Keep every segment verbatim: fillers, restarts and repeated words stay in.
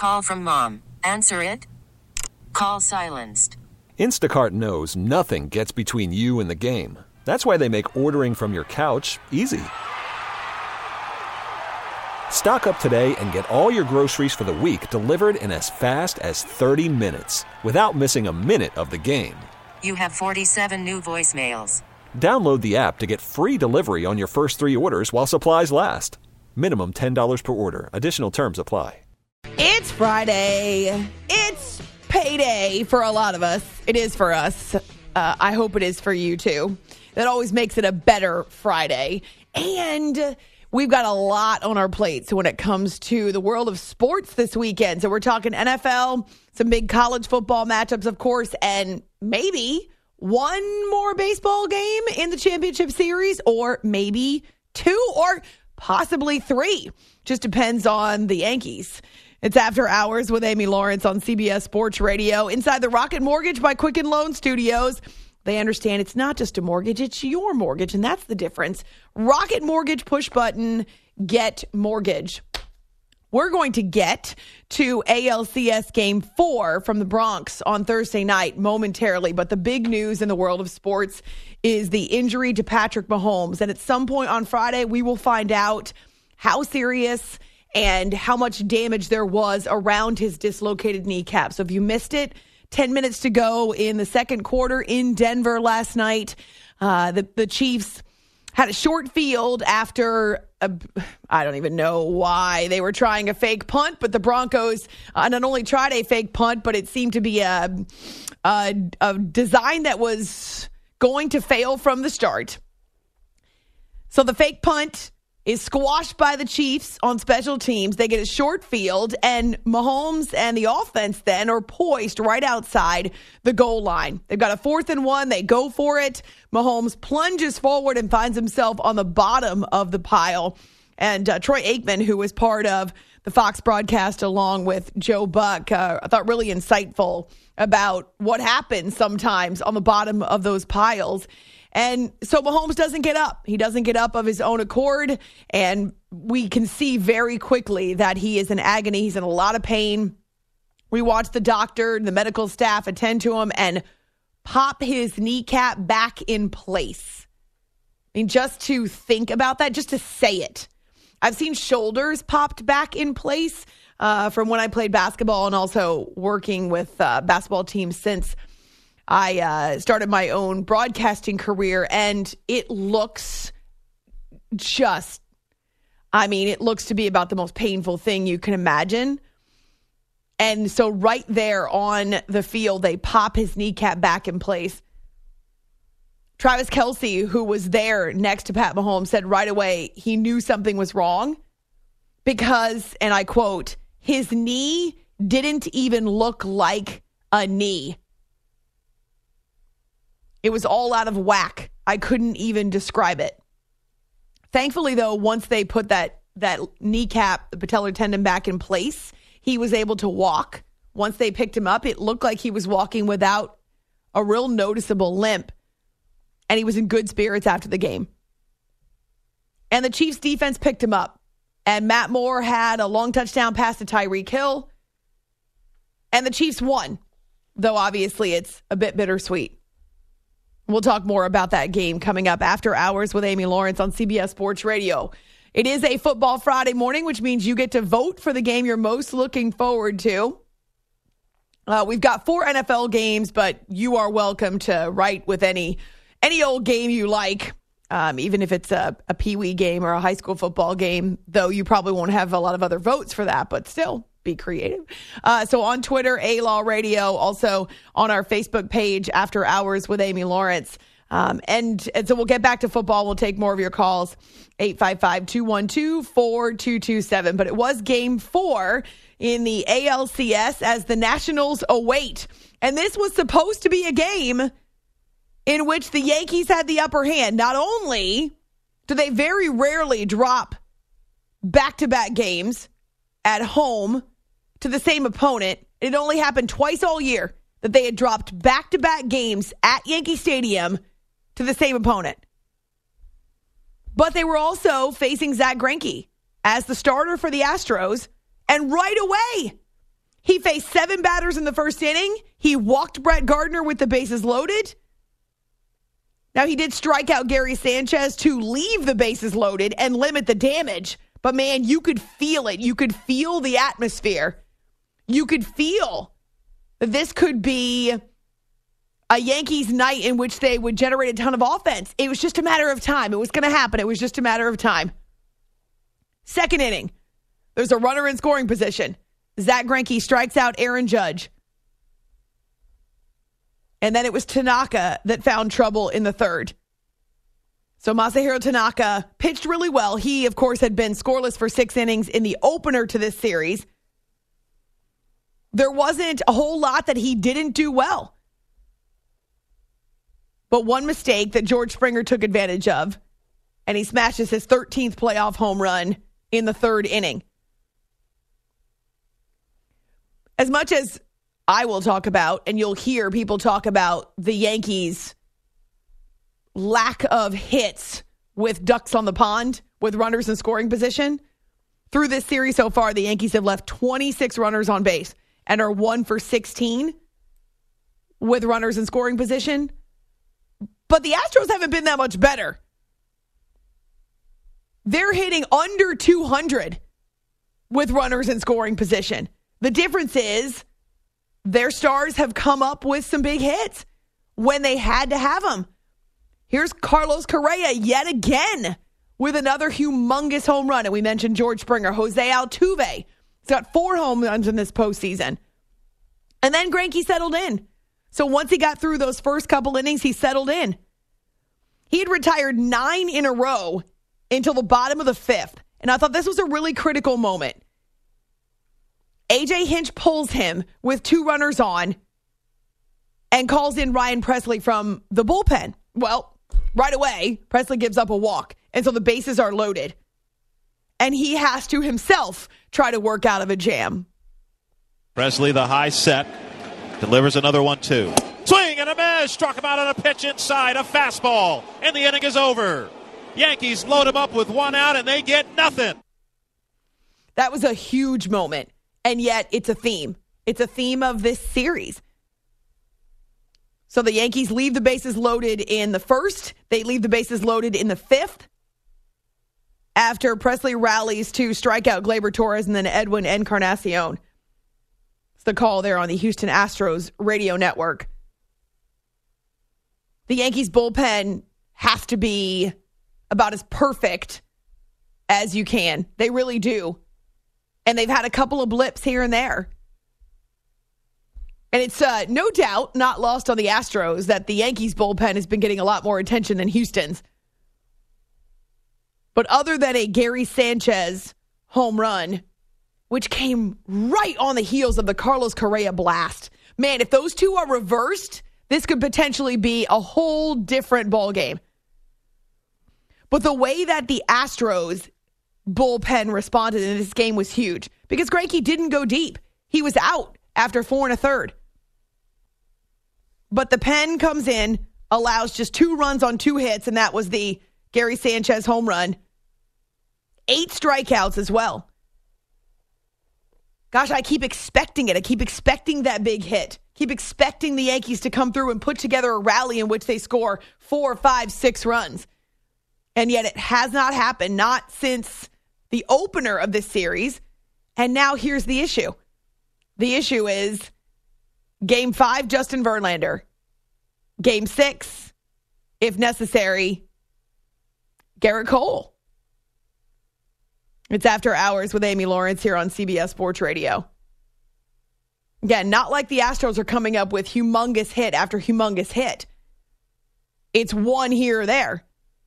Call from mom. Answer it. Call silenced. Instacart knows nothing gets between you and the game. That's why they make ordering from your couch easy. Stock up today and get all your groceries for the week delivered in as fast as thirty minutes without missing a minute of the game. You have forty-seven new voicemails. Download the app to get free delivery on your first three orders while supplies last. Minimum ten dollars per order. Additional terms apply. It's Friday. It's payday for a lot of us. It is for us. Uh, I hope it is for you, too. That always makes it a better Friday. And we've got a lot on our plates when it comes to the world of sports this weekend. So we're talking N F L, some big college football matchups, of course, and maybe one more baseball game in the championship series, or maybe two, or possibly three. Just depends on the Yankees. It's After Hours with Amy Lawrence on C B S Sports Radio. Inside the Rocket Mortgage by Quicken Loan Studios. They understand it's not just a mortgage, it's your mortgage, and that's the difference. Rocket Mortgage, push button, get mortgage. We're going to get to A L C S Game four from the Bronx on Thursday night momentarily, but the big news in the world of sports is the injury to Patrick Mahomes. And at some point on Friday, we will find out how serious and how much damage there was around his dislocated kneecap. So if you missed it, ten minutes to go in the second quarter in Denver last night. Uh, the, the Chiefs had a short field after, a, I don't even know why they were trying a fake punt, but the Broncos uh, not only tried a fake punt, but it seemed to be a, a, a design that was going to fail from the start. So the fake punt is squashed by the Chiefs on special teams. They get a short field, and Mahomes and the offense then are poised right outside the goal line. They've got a fourth and one. They go for it. Mahomes plunges forward and finds himself on the bottom of the pile. And uh, Troy Aikman, who was part of the Fox broadcast along with Joe Buck, uh, I thought really insightful about what happens sometimes on the bottom of those piles. And so Mahomes doesn't get up. He doesn't get up of his own accord. And we can see very quickly that he is in agony. He's in a lot of pain. We watch the doctor, the medical staff attend to him and pop his kneecap back in place. I mean, just to think about that, just to say it. I've seen shoulders popped back in place uh, from when I played basketball and also working with uh, basketball teams since I uh, started my own broadcasting career, and it looks just, I mean, it looks to be about the most painful thing you can imagine. And so right there on the field, they pop his kneecap back in place. Travis Kelce, who was there next to Pat Mahomes, said right away he knew something was wrong because, and I quote, his knee didn't even look like a knee. It was all out of whack. I couldn't even describe it. Thankfully, though, once they put that that kneecap, the patellar tendon back in place, he was able to walk. Once they picked him up, it looked like he was walking without a real noticeable limp. And he was in good spirits after the game. And the Chiefs defense picked him up. And Matt Moore had a long touchdown pass to Tyreek Hill. And the Chiefs won. Though obviously it's a bit bittersweet. We'll talk more about that game coming up After Hours with Amy Lawrence on C B S Sports Radio. It is a Football Friday morning, which means you get to vote for the game you're most looking forward to. Uh, we've got four N F L games, but you are welcome to write with any any old game you like, um, even if it's a, a peewee game or a high school football game, though you probably won't have a lot of other votes for that, but still. Be creative. Uh, so on Twitter, A-Law Radio, also on our Facebook page, After Hours with Amy Lawrence. Um, and, and so we'll get back to football. We'll take more of your calls, eight five five, two one two, four two two seven. But it was game four in the A L C S as the Nationals await. And this was supposed to be a game in which the Yankees had the upper hand. Not only do they very rarely drop back-to-back games at home to the same opponent. It only happened twice all year that they had dropped back-to-back games at Yankee Stadium to the same opponent. But they were also facing Zach Greinke as the starter for the Astros. And right away, He faced seven batters in the first inning. He walked Brett Gardner with the bases loaded. Now, he did strike out Gary Sanchez to leave the bases loaded and limit the damage. But, man, you could feel it. You could feel the atmosphere. You could feel that this could be a Yankees night in which they would generate a ton of offense. It was just a matter of time. It was going to happen. It was just a matter of time. Second inning, there's a runner in scoring position. Zach Greinke strikes out Aaron Judge. And then it was Tanaka that found trouble in the third. So Masahiro Tanaka pitched really well. He, of course, had been scoreless for six innings in the opener to this series. There wasn't a whole lot that he didn't do well. But one mistake that George Springer took advantage of, and he smashes his thirteenth playoff home run in the third inning. As much as I will talk about, and you'll hear people talk about the Yankees' lack of hits with ducks on the pond, with runners in scoring position, through this series so far, the Yankees have left twenty-six runners on base and are one for sixteen with runners in scoring position. But the Astros haven't been that much better. They're hitting under two hundred with runners in scoring position. The difference is their stars have come up with some big hits when they had to have them. Here's Carlos Correa yet again with another humongous home run. And we mentioned George Springer. Jose Altuve. He's got four home runs in this postseason. And then Greinke settled in. So once he got through those first couple innings, he settled in. He had retired nine in a row until the bottom of the fifth. And I thought this was a really critical moment. A J Hinch pulls him with two runners on and calls in Ryan Pressly from the bullpen. Well, right away, Pressly gives up a walk. And so the bases are loaded. And he has to himself try to work out of a jam. Pressly, the high set, delivers another one, two. Swing and a miss. Struck him out on a pitch inside, a fastball. And the inning is over. Yankees load him up with one out, and they get nothing. That was a huge moment. And yet, it's a theme. It's a theme of this series. So the Yankees leave the bases loaded in the first. They leave the bases loaded in the fifth. After Pressly rallies to strike out Gleyber Torres and then Edwin Encarnacion. It's the call there on the Houston Astros radio network. The Yankees bullpen has to be about as perfect as you can. They really do. And they've had a couple of blips here and there. And it's uh, no doubt not lost on the Astros that the Yankees bullpen has been getting a lot more attention than Houston's. But other than a Gary Sanchez home run, which came right on the heels of the Carlos Correa blast, man, if those two are reversed, this could potentially be a whole different ballgame. But the way that the Astros bullpen responded in this game was huge because Greinke didn't go deep. He was out after four and a third. But the pen comes in, allows just two runs on two hits, and that was the Gary Sanchez home run. Eight strikeouts as well. Gosh, I keep expecting it. I keep expecting that big hit. Keep expecting the Yankees to come through and put together a rally in which they score four, five, six runs. And yet it has not happened, not since the opener of this series. And now here's the issue. The issue is Game five, Justin Verlander. Game six, if necessary, Garrett Cole. It's After Hours with Amy Lawrence here on C B S Sports Radio. Again, not like the Astros are coming up with humongous hit after humongous hit. It's one here or there.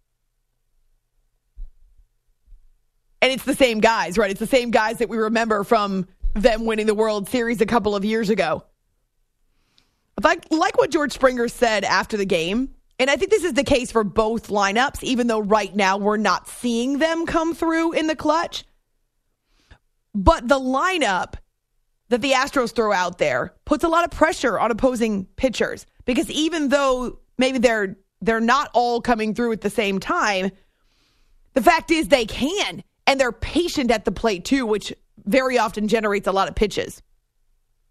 And it's the same guys, right? It's the same guys that we remember from them winning the World Series a couple of years ago. Like, like what George Springer said after the game, and I think this is the case for both lineups, even though right now we're not seeing them come through in the clutch. But the lineup that the Astros throw out there puts a lot of pressure on opposing pitchers because even though maybe they're they're not all coming through at the same time, the fact is they can. And they're patient at the plate, too, which very often generates a lot of pitches.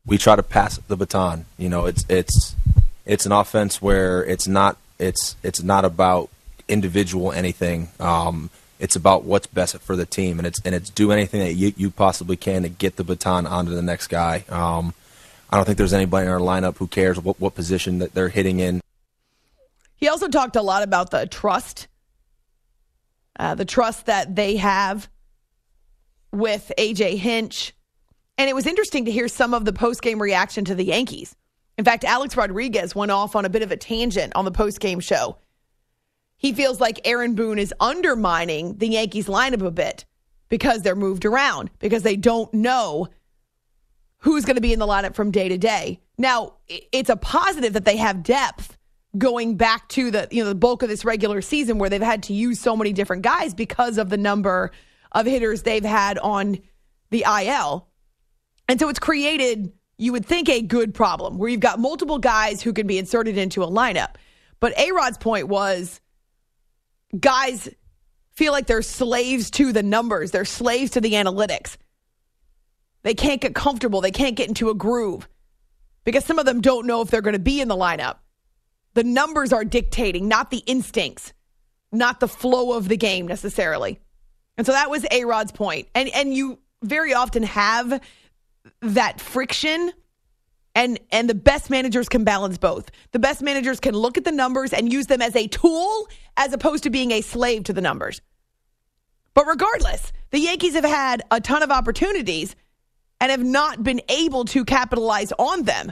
we try to pass the baton. You know, it's it's it's an offense where it's not it's it's not about individual anything. Um, it's about what's best for the team, and it's and it's do anything that you, you possibly can to get the baton onto the next guy. Um, I don't think there's anybody in our lineup who cares what, what position that they're hitting in. He also talked a lot about the trust, uh, the trust that they have with A J Hinch. And it was interesting to hear some of the post-game reaction to the Yankees. In fact, Alex Rodriguez went off on a bit of a tangent on the post-game show. He feels like Aaron Boone is undermining the Yankees lineup a bit because they're moved around, because they don't know who's going to be in the lineup from day to day. Now, it's a positive that they have depth going back to the, you know, the bulk of this regular season where they've had to use so many different guys because of the number of hitters they've had on the I L. And so it's created, you would think, a good problem where you've got multiple guys who can be inserted into a lineup. But A-Rod's point was guys feel like they're slaves to the numbers. They're slaves to the analytics. They can't get comfortable. They can't get into a groove because some of them don't know if they're going to be in the lineup. The numbers are dictating, not the instincts, not the flow of the game necessarily. And so that was A-Rod's point. And, and you very often have that friction, and and the best managers can balance both. The best managers can look at the numbers and use them as a tool as opposed to being a slave to the numbers. But regardless, the Yankees have had a ton of opportunities and have not been able to capitalize on them.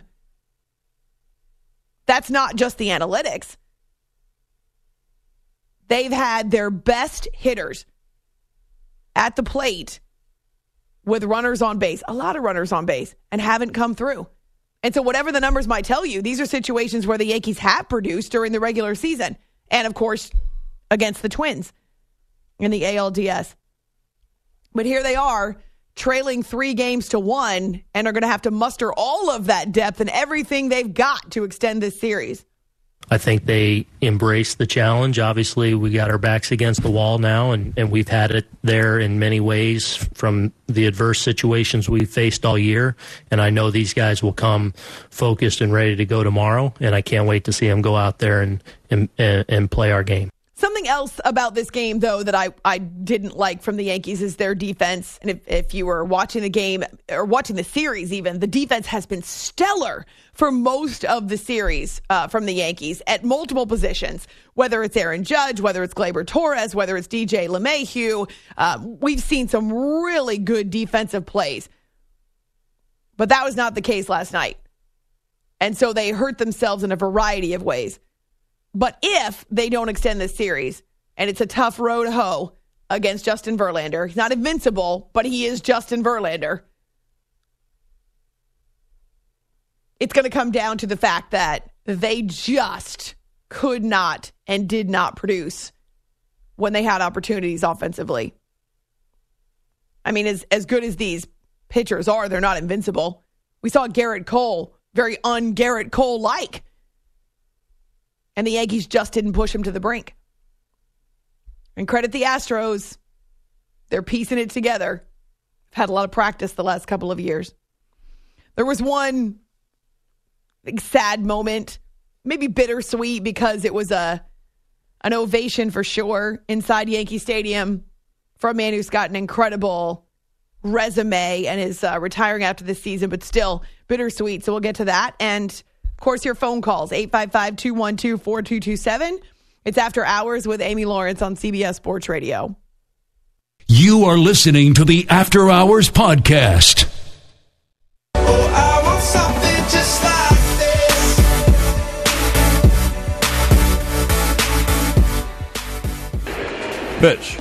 That's not just the analytics. They've had their best hitters at the plate with runners on base, a lot of runners on base, and haven't come through. And so whatever the numbers might tell you, these are situations where the Yankees have produced during the regular season. And, of course, against the Twins in the A L D S. But here they are, trailing three games to one, and are going to have to muster all of that depth and everything they've got to extend this series. I think they embrace the challenge. Obviously, we got our backs against the wall now, and, and we've had it there in many ways from the adverse situations we've faced all year. And I know these guys will come focused and ready to go tomorrow, and I can't wait to see them go out there and and, and play our game. Something else about this game, though, that I, I didn't like from the Yankees is their defense. And if, if you were watching the game or watching the series even, the defense has been stellar for most of the series uh, from the Yankees at multiple positions, whether it's Aaron Judge, whether it's Gleyber Torres, whether it's D J LeMahieu. Um, we've seen some really good defensive plays. But that was not the case last night. And so they hurt themselves in a variety of ways. But if they don't extend this series, and it's a tough road hoe against Justin Verlander, he's not invincible, but he is Justin Verlander. It's going to come down to the fact that they just could not and did not produce when they had opportunities offensively. I mean, as, as good as these pitchers are, they're not invincible. We saw Garrett Cole, very un-Garrett Cole-like. And the Yankees just didn't push him to the brink. And credit the Astros. They're piecing it together. I've had a lot of practice the last couple of years. There was one big sad moment, maybe bittersweet because it was a an ovation for sure inside Yankee Stadium for a man who's got an incredible resume and is uh, retiring after this season, but still bittersweet. So we'll get to that. And of course, your phone calls, eight five five, two one two, four two two seven. It's After Hours with Amy Lawrence on C B S Sports Radio. You are listening to the After Hours podcast. Oh, I want something just like this. Pitch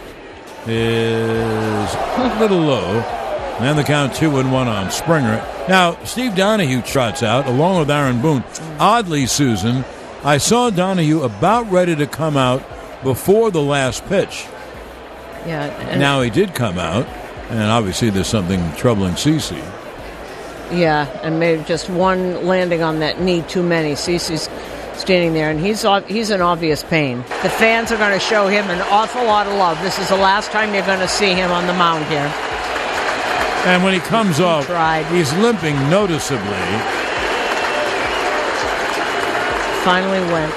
is a little low. And the count two and one on Springer. Now, Steve Donahue trots out along with Aaron Boone. Oddly, Susan, I saw Donahue about ready to come out before the last pitch. Yeah. Now he did come out, and obviously there's something troubling CeCe. Yeah, and maybe just one landing on that knee too many. CeCe's standing there, and he's he's in obvious pain. The fans are going to show him an awful lot of love. This is the last time you're going to see him on the mound here. And when he comes he off, tried. he's limping noticeably. Finally went.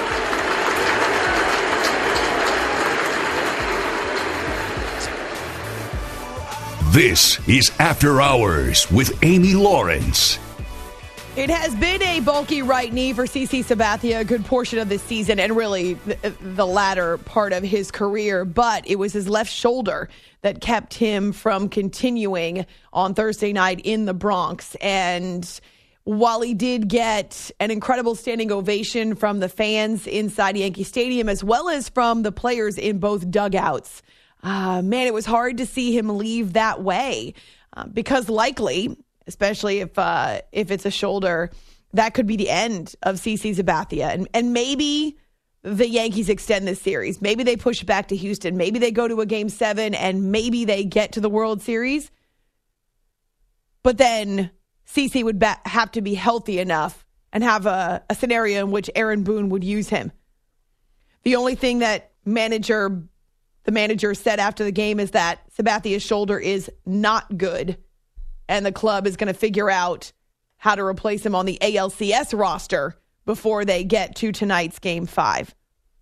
This is After Hours with Amy Lawrence. It has been a bulky right knee for CeCe Sabathia a good portion of this season and really the, the latter part of his career, but it was his left shoulder that kept him from continuing on Thursday night in the Bronx. And while he did get an incredible standing ovation from the fans inside Yankee Stadium as well as from the players in both dugouts, uh, man, it was hard to see him leave that way uh, because likely, especially if uh, if it's a shoulder, that could be the end of CeCe Sabathia. And, and maybe the Yankees extend this series. Maybe they push it back to Houston. Maybe they go to a game seven and maybe they get to the World Series. But then CeCe would ba- have to be healthy enough and have a, a scenario in which Aaron Boone would use him. The only thing that manager the manager said after the game is that Sabathia's shoulder is not good. And the club is going to figure out how to replace him on the A L C S roster before they get to tonight's game five.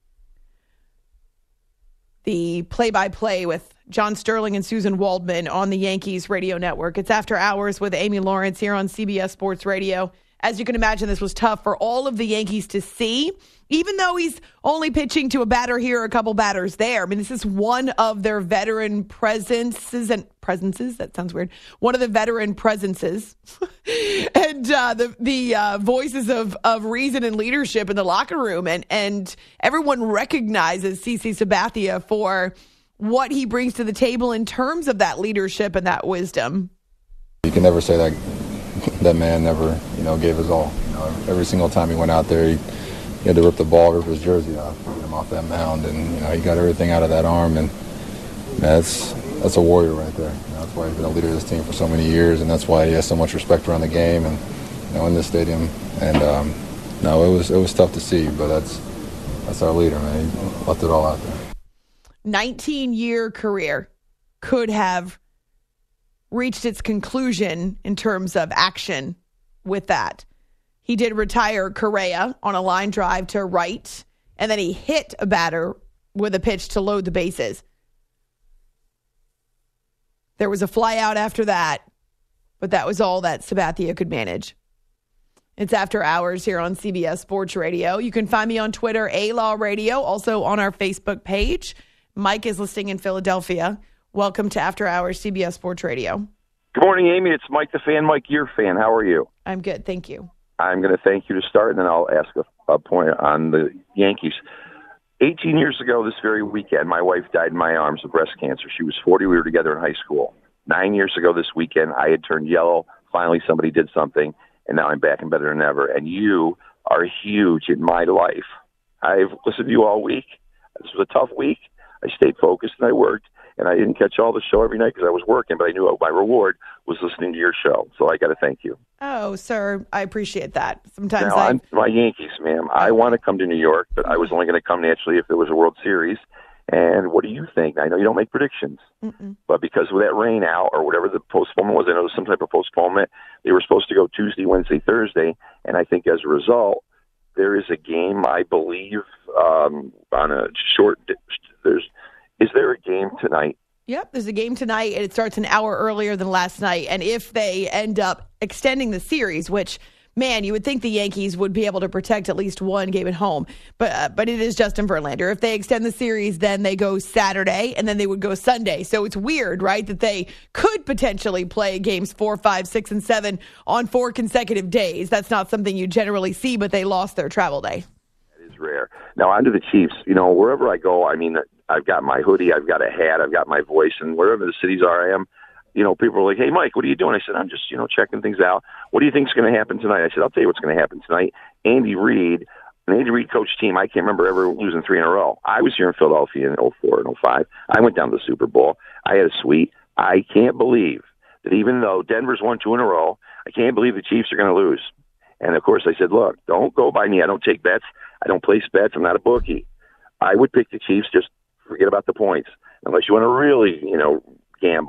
The play-by-play with John Sterling and Susan Waldman on the Yankees radio network. It's After Hours with Amy Lawrence here on C B S Sports Radio. As you can imagine, this was tough for all of the Yankees to see, even though he's only pitching to a batter here, a couple batters there. I mean, this is one of their veteran presences and presences. That sounds weird. One of the veteran presences and uh, the the uh, voices of of reason and leadership in the locker room, and and everyone recognizes CeCe Sabathia for what he brings to the table in terms of that leadership and that wisdom. You can never say that. That man never, you know, gave his all. You know, every single time he went out there, he, he had to rip the ball, rip his jersey off, get him off that mound, and you know he got everything out of that arm, and that's that's a warrior right there. You know, that's why he's been a leader of this team for so many years, and that's why he has so much respect around the game and you know in this stadium. And um, no, it was it was tough to see, but that's that's our leader, man. He left it all out there. nineteen-year career could have reached its conclusion in terms of action with that. He did retire Correa on a line drive to right, and then he hit a batter with a pitch to load the bases. There was a fly out after that, but that was all that Sabathia could manage. It's After Hours here on C B S Sports Radio. You can find me on Twitter, A-Law Radio, also on our Facebook page. Mike is listening in Philadelphia. Welcome to After Hours, C B S Sports Radio. Good morning, Amy. It's Mike the fan. Mike, your fan. How are you? I'm good, thank you. I'm going to thank you to start, and then I'll ask a, a point on the Yankees. eighteen years ago this very weekend, my wife died in my arms of breast cancer. She was forty. We were together in high school. Nine years ago this weekend, I had turned yellow. Finally, somebody did something, and now I'm back and better than ever. And you are huge in my life. I've listened to you all week. This was a tough week. I stayed focused, and I worked. And I didn't catch all the show every night because I was working, but I knew my reward was listening to your show. So I got to thank you. Oh, sir, I appreciate that. Sometimes now, I... I'm my Yankees, ma'am. I want to come to New York, but I was only going to come naturally if there was a World Series. And what do you think? I know you don't make predictions, Mm-mm. but because of that rain out or whatever the postponement was, I know there was some type of postponement. They were supposed to go Tuesday, Wednesday, Thursday, and I think as a result, there is a game, I believe, um, on a short. There's is there a game tonight? Yep, there's a game tonight, and it starts an hour earlier than last night. And if they end up extending the series, which, man, you would think the Yankees would be able to protect at least one game at home. But uh, but it is Justin Verlander. If they extend the series, then they go Saturday, and then they would go Sunday. So it's weird, right, that they could potentially play games four, five, six, and seven on four consecutive days. That's not something you generally see, but they lost their travel day. That is rare. Now, on to the Chiefs. You know, wherever I go, I mean, I've got my hoodie, I've got a hat, I've got my voice, and wherever the cities are I am, you know, people are like, hey, Mike, what are you doing? I said, I'm just, you know, checking things out. What do you think is going to happen tonight? I said, I'll tell you what's going to happen tonight. Andy Reid, an Andy Reid coach team, I can't remember ever losing three in a row. I was here in Philadelphia in oh four and oh five. I went down to the Super Bowl. I had a suite. I can't believe that even though Denver's won two in a row, I can't believe the Chiefs are going to lose. And, of course, I said, look, don't go by me. I don't take bets. I don't place bets. I'm not a bookie. I would pick the Chiefs, just forget about the points, unless you want to really, you know, gamble.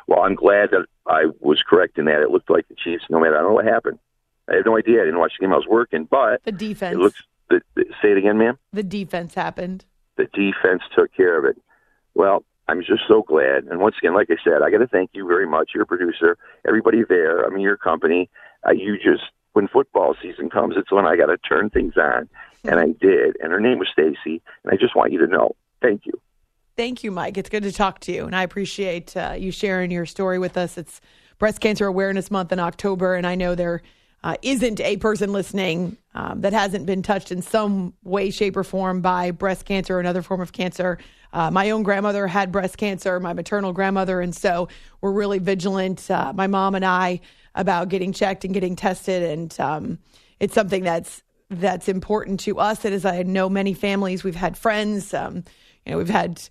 Well, I'm glad that I was correct in that. It looked like the Chiefs, no matter, I don't know what happened. I have no idea. I didn't watch the game. I was working, but the defense. It looks. The, the, say it again, ma'am. The defense happened. The defense took care of it. Well, I'm just so glad. And once again, like I said, I got to thank you very much, your producer, everybody there. I mean, your company. Uh, you just, when football season comes, it's when I got to turn things on, and I did. And her name was Stacy, and I just want you to know, thank you. Thank you, Mike. It's good to talk to you, and I appreciate uh, you sharing your story with us. It's Breast Cancer Awareness Month in October, and I know there uh, isn't a person listening um, that hasn't been touched in some way, shape, or form by breast cancer or another form of cancer. Uh, my own grandmother had breast cancer, my maternal grandmother, and so we're really vigilant, uh, my mom and I, about getting checked and getting tested, and um, it's something that's that's important to us. And as I know many families, we've had friends, um, you know, we've had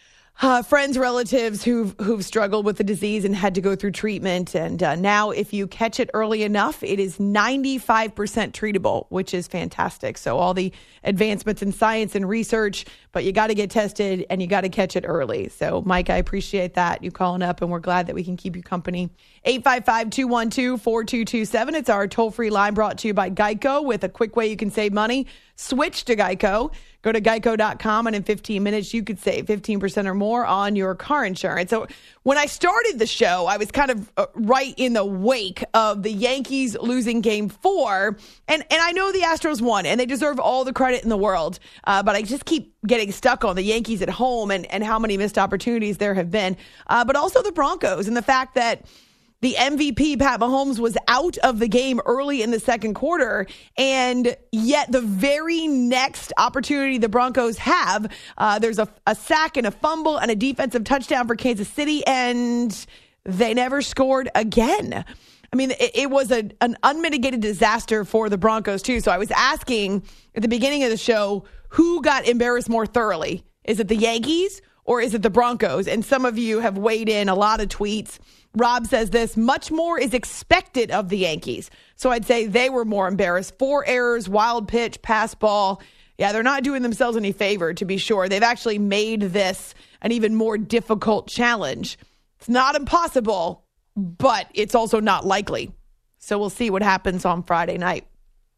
Uh, friends, relatives who've who've struggled with the disease and had to go through treatment. And uh, now if you catch it early enough, it is ninety-five percent treatable, which is fantastic. So all the advancements in science and research, but you got to get tested and you got to catch it early. So, Mike, I appreciate that. You calling up, and we're glad that we can keep you company. eight five five, two one two, four two two seven. It's our toll-free line brought to you by Geico with a quick way you can save money. Switch to Geico. Go to geico dot com, and in fifteen minutes, you could save fifteen percent or more on your car insurance. So when I started the show, I was kind of uh, right in the wake of the Yankees losing game four. And, and I know the Astros won, and they deserve all the credit in the world. Uh, but I just keep getting stuck on the Yankees at home and, and how many missed opportunities there have been. Uh, but also the Broncos and the fact that the M V P, Pat Mahomes, was out of the game early in the second quarter, and yet the very next opportunity the Broncos have, uh, there's a, a sack and a fumble and a defensive touchdown for Kansas City, and they never scored again. I mean, it, it was a, an unmitigated disaster for the Broncos, too. So I was asking at the beginning of the show, who got embarrassed more thoroughly? Is it the Yankees or is it the Broncos? And some of you have weighed in, a lot of tweets. Rob says this, much more is expected of the Yankees. So I'd say they were more embarrassed. Four errors, wild pitch, pass ball. Yeah, they're not doing themselves any favor, to be sure. They've actually made this an even more difficult challenge. It's not impossible, but it's also not likely. So we'll see what happens on Friday night.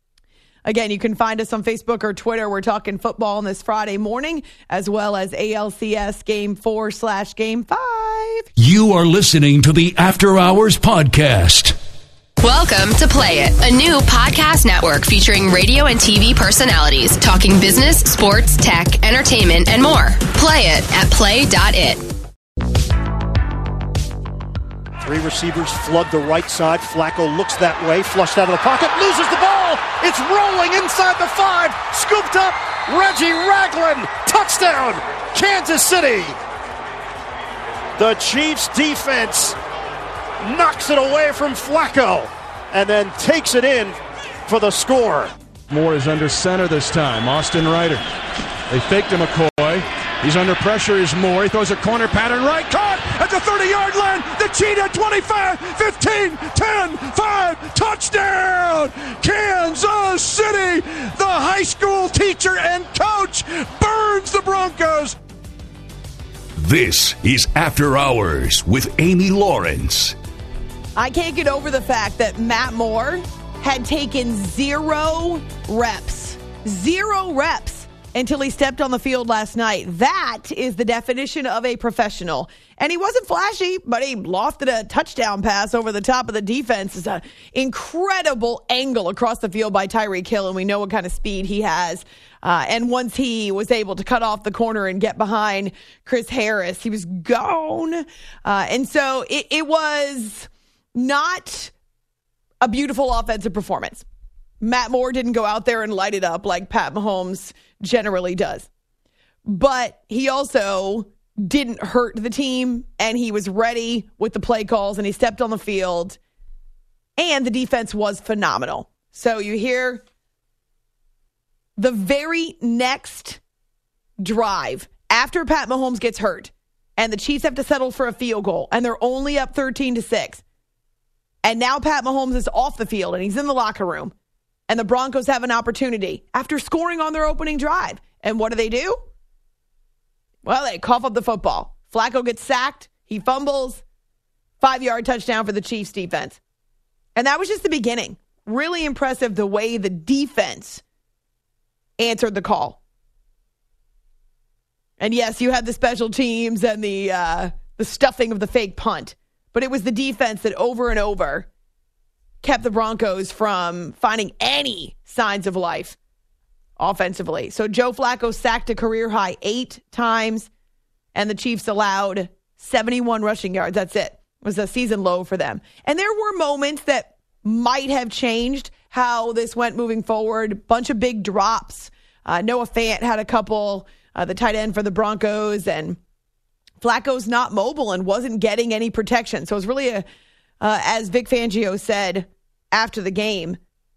Again, you can find us on Facebook or Twitter. We're talking football on this Friday morning, as well as A L C S Game four slash Game five. You are listening to the After Hours Podcast. Welcome to Play It, a new podcast network featuring radio and T V personalities talking business, sports, tech, entertainment, and more. Play it at play dot it. Three receivers flood the right side. Flacco looks that way, flushed out of the pocket, loses the ball. It's rolling inside the five. Scooped up. Reggie Ragland. Touchdown. Kansas City. The Chiefs defense knocks it away from Flacco and then takes it in for the score. Moore is under center this time. Austin Ryder. They faked him, McCoy. He's under pressure, is Moore. He throws a corner pattern right. Caught at the thirty-yard line. The Cheetah, twenty-five, fifteen, ten, five. Touchdown! Kansas City! The high school teacher and coach burns the Broncos. This is After Hours with Amy Lawrence. I can't get over the fact that Matt Moore had taken zero reps. Zero reps. Until he stepped on the field last night. That is the definition of a professional. And he wasn't flashy, but he lofted a touchdown pass over the top of the defense. It's an incredible angle across the field by Tyreek Hill, and we know what kind of speed he has. Uh, and once he was able to cut off the corner and get behind Chris Harris, he was gone. Uh, and so it, it was not a beautiful offensive performance. Matt Moore didn't go out there and light it up like Pat Mahomes generally does. But he also didn't hurt the team, and he was ready with the play calls, and he stepped on the field, and the defense was phenomenal. So you hear the very next drive after Pat Mahomes gets hurt, and the Chiefs have to settle for a field goal, and they're only up thirteen to six. And now Pat Mahomes is off the field, and he's in the locker room. And the Broncos have an opportunity after scoring on their opening drive. And what do they do? Well, they cough up the football. Flacco gets sacked. He fumbles. Five-yard touchdown for the Chiefs defense. And that was just the beginning. Really impressive the way the defense answered the call. And yes, you had the special teams and the uh, the stuffing of the fake punt. But it was the defense that over and over kept the Broncos from finding any signs of life offensively. So Joe Flacco sacked a career-high eight times, and the Chiefs allowed seventy-one rushing yards. That's it. It was a season low for them. And there were moments that might have changed how this went moving forward. Bunch of big drops. Uh, Noah Fant had a couple, uh, the tight end for the Broncos, and Flacco's not mobile and wasn't getting any protection. So it was really, a, uh, as Vic Fangio said after the game,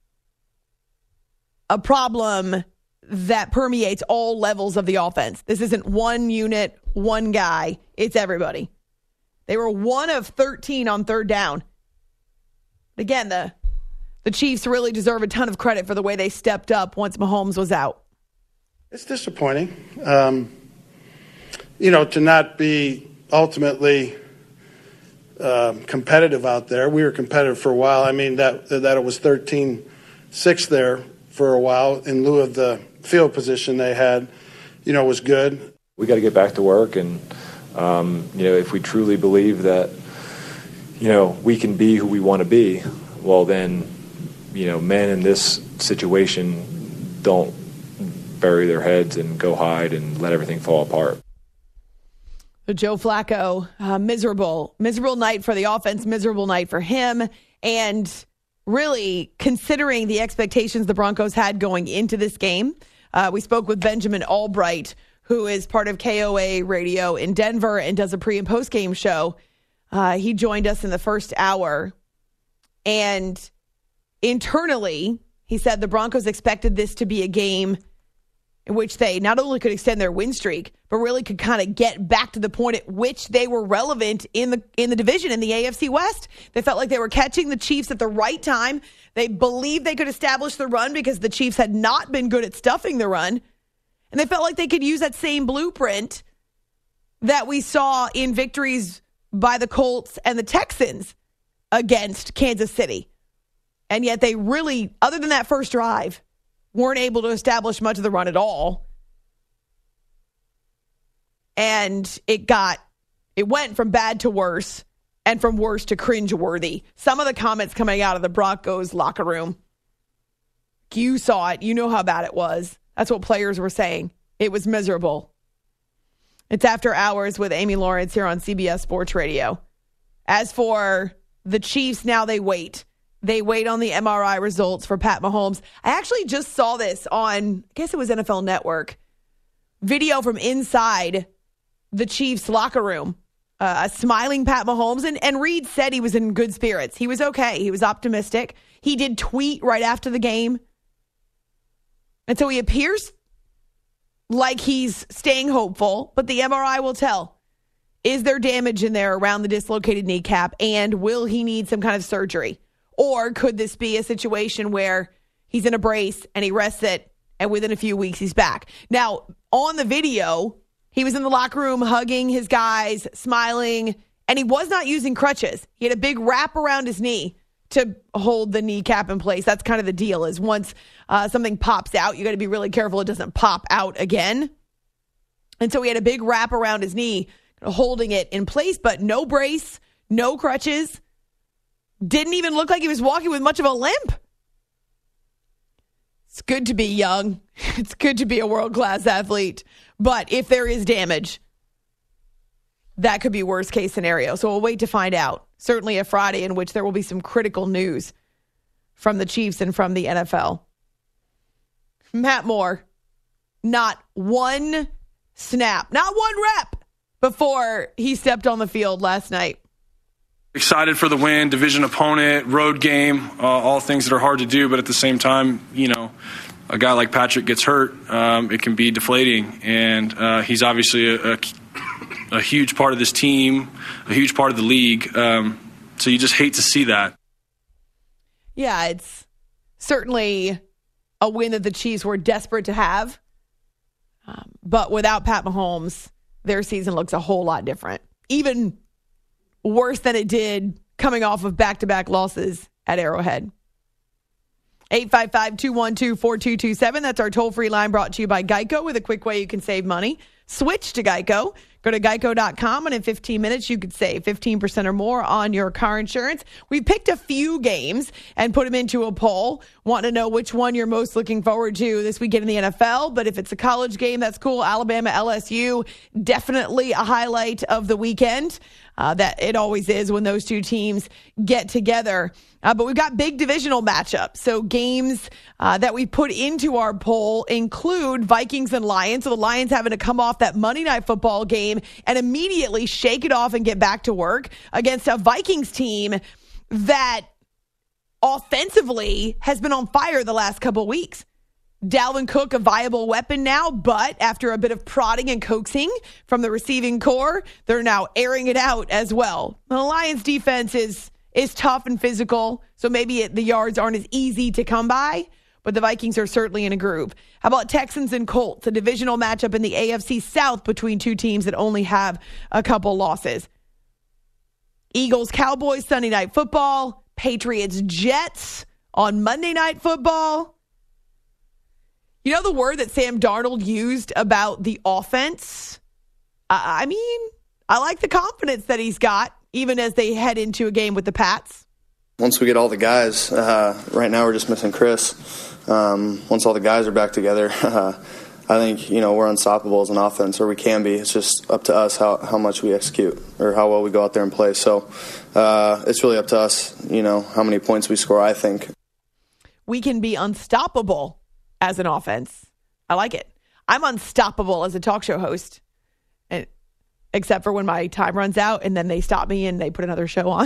a problem that permeates all levels of the offense. This isn't one unit, one guy. It's everybody. They were one of thirteen on third down. Again, the the Chiefs really deserve a ton of credit for the way they stepped up once Mahomes was out. It's disappointing, um, you know, to not be ultimately uh, competitive out there. We were competitive for a while. I mean, that that it was thirteen six there for a while in lieu of the field position they had, you know, was good. We got to get back to work, and um, you know, if we truly believe that, you know, we can be who we want to be, well then, you know, men in this situation don't bury their heads and go hide and let everything fall apart. Joe Flacco, uh, miserable, miserable night for the offense, miserable night for him, and really considering the expectations the Broncos had going into this game. Uh, we spoke with Benjamin Albright, who is part of K O A Radio in Denver and does a pre- and post-game show. Uh, he joined us in the first hour. And internally, he said the Broncos expected this to be a game in which they not only could extend their win streak, but really could kind of get back to the point at which they were relevant in the in the division, in the A F C West. They felt like they were catching the Chiefs at the right time. They believed they could establish the run because the Chiefs had not been good at stuffing the run. And they felt like they could use that same blueprint that we saw in victories by the Colts and the Texans against Kansas City. And yet they really, other than that first drive, weren't able to establish much of the run at all. And it got, it went from bad to worse and from worse to cringeworthy. Some of the comments coming out of the Broncos locker room, you saw it. You know how bad it was. That's what players were saying. It was miserable. It's After Hours with Amy Lawrence here on C B S Sports Radio. As for the Chiefs, now they wait. They wait on the M R I results for Pat Mahomes. I actually just saw this on, I guess it was N F L Network, video from inside the Chiefs locker room. Uh, a smiling Pat Mahomes. And, and Reed said he was in good spirits. He was okay. He was optimistic. He did tweet right after the game. And so he appears like he's staying hopeful, but the M R I will tell. Is there damage in there around the dislocated kneecap, and will he need some kind of surgery? Or could this be a situation where he's in a brace and he rests it, and within a few weeks he's back? Now, on the video, he was in the locker room hugging his guys, smiling, and he was not using crutches. He had a big wrap around his knee to hold the kneecap in place. That's kind of the deal, is once uh, something pops out, you got to be really careful it doesn't pop out again. And so he had a big wrap around his knee, holding it in place, but no brace, no crutches. Didn't even look like he was walking with much of a limp. It's good to be young. It's good to be a world-class athlete. But if there is damage, that could be worst case scenario. So we'll wait to find out. Certainly a Friday in which there will be some critical news from the Chiefs and from the N F L. Matt Moore, not one snap, not one rep before he stepped on the field last night. Excited for the win, division opponent, road game, uh, all things that are hard to do. But at the same time, you know, a guy like Patrick gets hurt, um, it can be deflating. And uh, he's obviously a, a, a huge part of this team, a huge part of the league. Um, so you just hate to see that. Yeah, it's certainly a win that the Chiefs were desperate to have. Um, but without Pat Mahomes, their season looks a whole lot different. Even worse than it did coming off of back-to-back losses at Arrowhead. eight five five, two one two, four two two seven. That's our toll-free line brought to you by Geico with a quick way you can save money. Switch to Geico. Go to geico dot com, and in fifteen minutes, you could save fifteen percent or more on your car insurance. We picked a few games and put them into a poll. Want to know which one you're most looking forward to this weekend in the N F L, but if it's a college game, that's cool. Alabama, L S U, definitely a highlight of the weekend. Uh, that it always is when those two teams get together. Uh, but we've got big divisional matchups. So games uh, that we put into our poll include Vikings and Lions. So the Lions having to come off that Monday Night Football game and immediately shake it off and get back to work against a Vikings team that offensively has been on fire the last couple of weeks. Dalvin Cook, a viable weapon now, but after a bit of prodding and coaxing from the receiving core, they're now airing it out as well. The Lions defense is is tough and physical, so maybe it, the yards aren't as easy to come by, but the Vikings are certainly in a groove. How about Texans and Colts, a divisional matchup in the A F C South between two teams that only have a couple losses? Eagles, Cowboys, Sunday Night Football. Patriots, Jets on Monday Night Football. You know the word that Sam Darnold used about the offense? I mean, I like the confidence that he's got, even as they head into a game with the Pats. Once we get all the guys, uh, right now we're just missing Chris. Um, once all the guys are back together, uh, I think, you know, we're unstoppable as an offense, or we can be. It's just up to us how, how much we execute or how well we go out there and play. So uh, it's really up to us, you know, how many points we score, I think. We can be unstoppable as an offense. I like it. I'm unstoppable as a talk show host, and except for when my time runs out and then they stop me and they put another show on.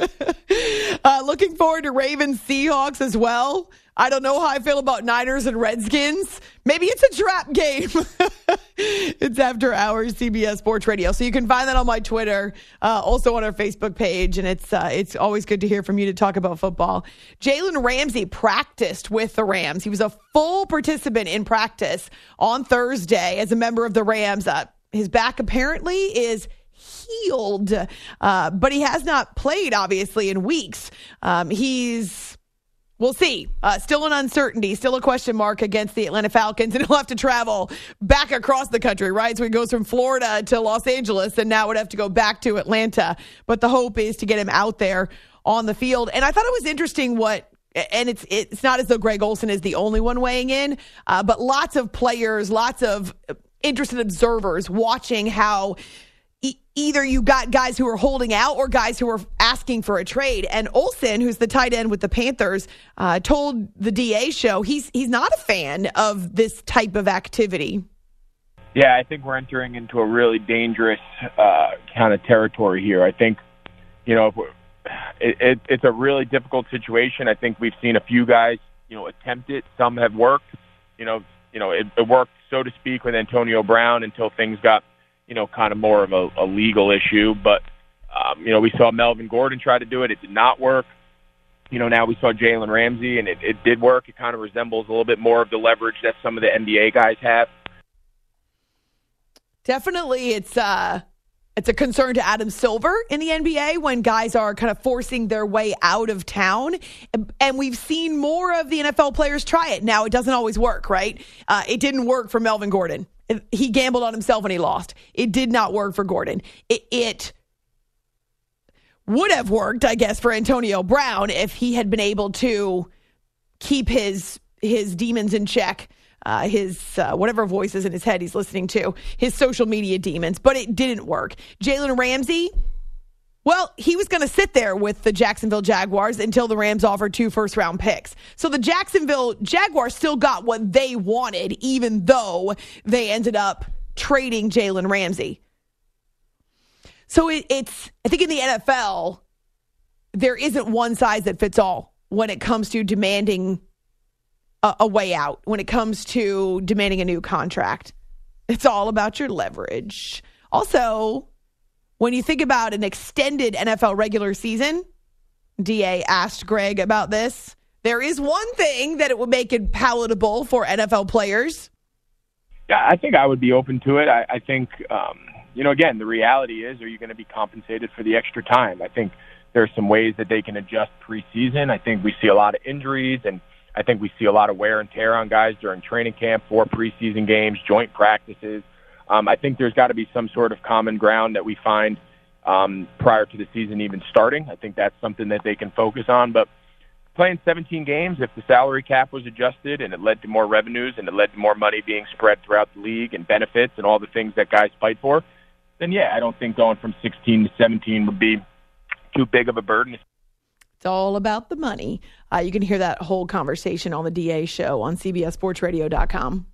uh, looking forward to Ravens Seahawks as well. I don't know how I feel about Niners and Redskins. Maybe it's a trap game. It's After Hours, C B S Sports Radio. So you can find that on my Twitter, uh, also on our Facebook page. And it's uh, it's always good to hear from you to talk about football. Jalen Ramsey practiced with the Rams. He was a full participant in practice on Thursday as a member of the Rams. Uh, his back apparently is healed, uh, but he has not played, obviously, in weeks. Um, he's... We'll see. Uh, still an uncertainty, still a question mark against the Atlanta Falcons, and he'll have to travel back across the country, right? So he goes from Florida to Los Angeles, and now would have to go back to Atlanta. But the hope is to get him out there on the field. And I thought it was interesting what, and it's it's not as though Greg Olsen is the only one weighing in, uh, but lots of players, lots of interested observers watching how either you got guys who are holding out or guys who are asking for a trade. And Olsen, who's the tight end with the Panthers, uh, told the D A show he's he's not a fan of this type of activity. Yeah, I think we're entering into a really dangerous uh, kind of territory here. I think, you know, if it, it, it's a really difficult situation. I think we've seen a few guys, you know, attempt it. Some have worked. You know, you know, it, it worked, so to speak, with Antonio Brown until things got, you know, kind of more of a, a legal issue. But, um, you know, we saw Melvin Gordon try to do it. It did not work. You know, now we saw Jalen Ramsey, and it, it did work. It kind of resembles a little bit more of the leverage that some of the N B A guys have. Definitely, it's uh, it's a concern to Adam Silver in the N B A when guys are kind of forcing their way out of town. And we've seen more of the N F L players try it. Now, it doesn't always work, right? Uh, it didn't work for Melvin Gordon. He gambled on himself and he lost. It did not work for Gordon. It, it would have worked, I guess, for Antonio Brown if he had been able to keep his his demons in check, uh, his uh, whatever voices in his head he's listening to, his social media demons. But it didn't work. Jalen Ramsey, well, he was going to sit there with the Jacksonville Jaguars until the Rams offered two first-round picks. So the Jacksonville Jaguars still got what they wanted, even though they ended up trading Jalen Ramsey. So it, it's, I think in the N F L, there isn't one size that fits all when it comes to demanding a, a way out, when it comes to demanding a new contract. It's all about your leverage. Also, when you think about an extended N F L regular season, D A asked Greg about this. There is one thing that it would make it palatable for N F L players. Yeah, I think I would be open to it. I, I think, um, you know, again, the reality is, are you going to be compensated for the extra time? I think there's some ways that they can adjust preseason. I think we see a lot of injuries, and I think we see a lot of wear and tear on guys during training camp, for preseason games, joint practices. Um, I think there's got to be some sort of common ground that we find um, prior to the season even starting. I think that's something that they can focus on. But playing seventeen games, if the salary cap was adjusted and it led to more revenues and it led to more money being spread throughout the league and benefits and all the things that guys fight for, then, yeah, I don't think going from sixteen to seventeen would be too big of a burden. It's all about the money. Uh, you can hear that whole conversation on the D A show on C B S Sports Radio dot com.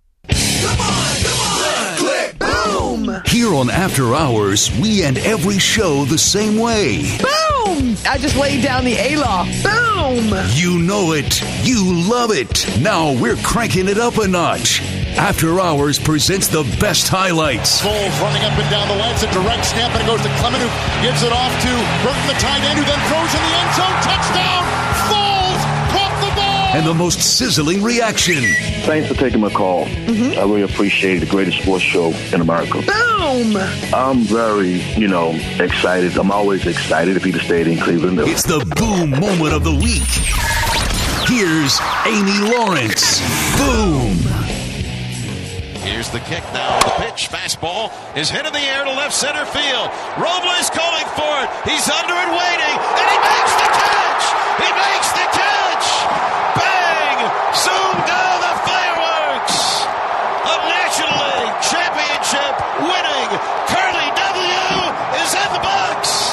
Click, boom! Here on After Hours, we end every show the same way. Boom! I just laid down the A-Law. Boom! You know it. You love it. Now we're cranking it up a notch. After Hours presents the best highlights. Foles running up and down the line. It's a direct snap, and it goes to Clement, who gives it off to Burton, the tight end, who then throws in the end zone. Touchdown! Foles caught the ball! And the most sizzling reaction. Thanks for taking my call. Mm-hmm. I really appreciate it. The greatest sports show in America. Boom! I'm very, you know, excited. I'm always excited if he'd stayed in Cleveland. It's the boom moment of the week. Here's Amy Lawrence. Boom! Here's the kick now. The pitch, fastball is hit in the air to left center field. Robles calling for it. He's under it waiting, and he makes the catch. He makes the catch. Bang! Zoom down the fireworks. A National League championship winning Curly W is in the box.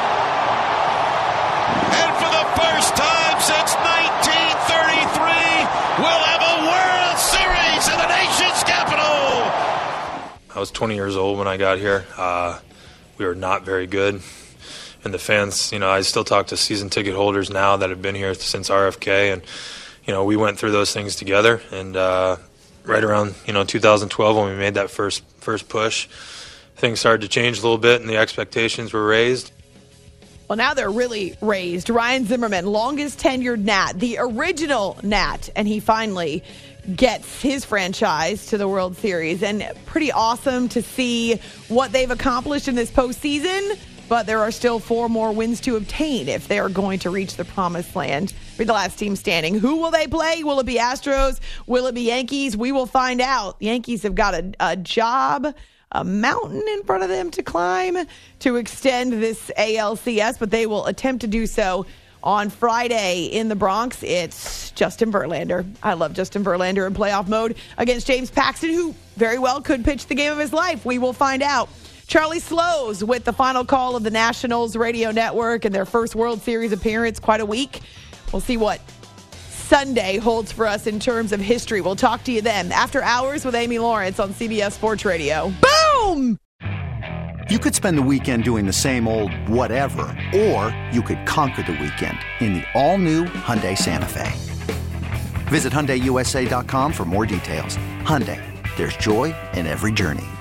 And for the first time since nineteen thirty-three, we'll have a World Series in the nation's capital. I was twenty years old when I got here. Uh, we were not very good. And the fans, you know, I still talk to season ticket holders now that have been here since R F K. And, you know, we went through those things together. And uh, right around, you know, two thousand twelve when we made that first first push, things started to change a little bit and the expectations were raised. Well, now they're really raised. Ryan Zimmerman, longest tenured Nat, the original Nat, and he finally gets his franchise to the World Series. And pretty awesome to see what they've accomplished in this postseason, but there are still four more wins to obtain if they are going to reach the promised land. Be the last team standing. Who will they play? Will it be Astros? Will it be Yankees? We will find out. The Yankees have got a, a job, a mountain in front of them to climb to extend this A L C S, but they will attempt to do so on Friday in the Bronx. It's Justin Verlander. I love Justin Verlander in playoff mode against James Paxton, who very well could pitch the game of his life. We will find out. Charlie Slows with the final call of the Nationals radio network and their first World Series appearance. Quite a week. We'll see what Sunday holds for us in terms of history. We'll talk to you then. After Hours with Amy Lawrence on C B S Sports Radio. Boom! You could spend the weekend doing the same old whatever, or you could conquer the weekend in the all-new Hyundai Santa Fe. Visit Hyundai U S A dot com for more details. Hyundai, there's joy in every journey.